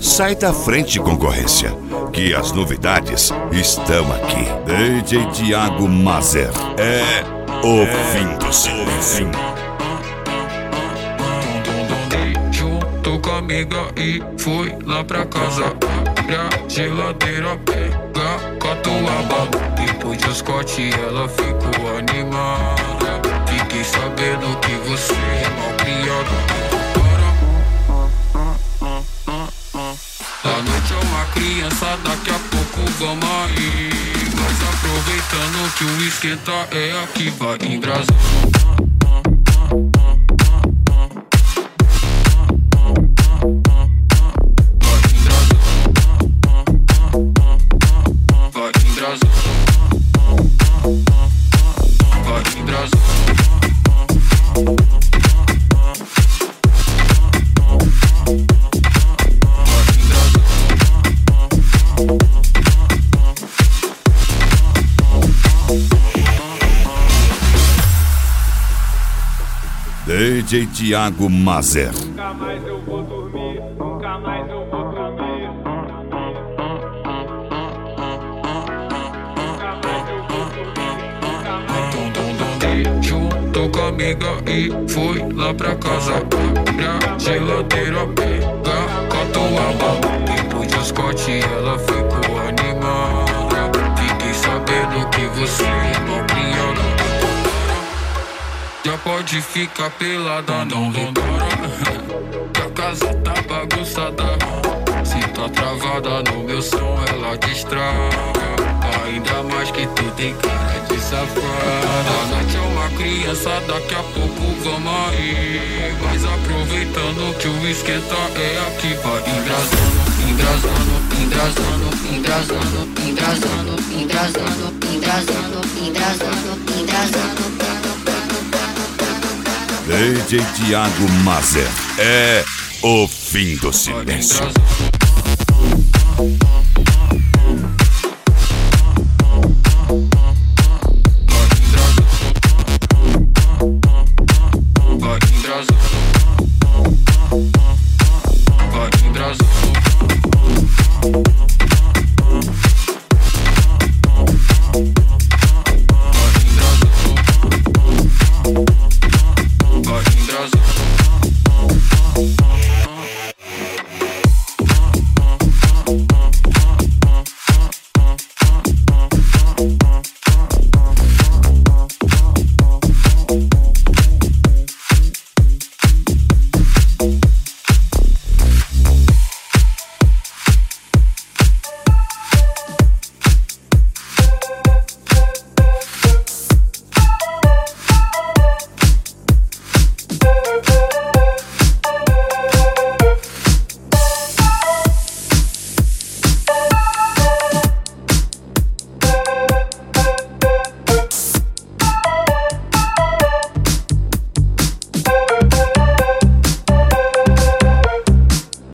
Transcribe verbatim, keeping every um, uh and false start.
Sai da frente, concorrência, que as novidades estão aqui. D J Thiago Mazer é o fim do silêncio. Junto com a amiga e fui lá pra casa. Abre a geladeira, pega catuaba. Depois de Scott ela ficou animada. Fiquei sabendo que você é mal criado. A noite é uma criança, daqui a pouco vamos aí. Mas aproveitando que o esquenta é aqui, vai embrasando. D J Thiago Mazer. Nunca mais eu vou dormir, nunca mais eu vou dormir. Nunca mais eu vou dormir, nunca mais eu vou dormir. Junto com a amiga e fui lá pra casa. Abre a geladeira, pega catuaba. Depois de Scott ela ficou animada. Fiquei sabendo que você é mal criada. Já pode ficar pelada, não vambora. Que a casa tá bagunçada. Se tá travada no meu som, ela destraga. Ainda mais que tu tem cara de safada. A noite é uma criança, daqui a pouco vamos aí. Mas aproveitando que o esquenta é aqui, vai embrasando, embrasando, embrasando, embrasando, embrasando, embrasando, embrasando, embrasando, embrasando. D J Thiago Mazer é o fim do silêncio.